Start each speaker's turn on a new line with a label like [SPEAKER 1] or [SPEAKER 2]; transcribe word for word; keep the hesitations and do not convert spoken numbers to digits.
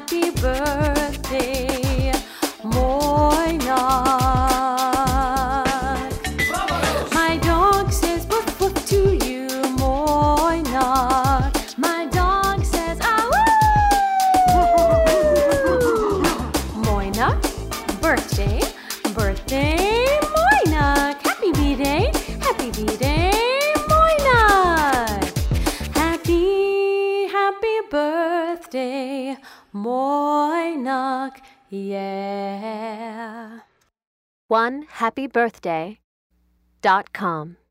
[SPEAKER 1] happy birthday, Moinak. My dog says woof woof to you, Moinak. My dog says ah woo. Moinak, birthday, birthday, Moinak. Happy B-Day, happy B-Day, Moinak. Happy, happy birthday, Moinak, yeah.
[SPEAKER 2] one happy birthday dot com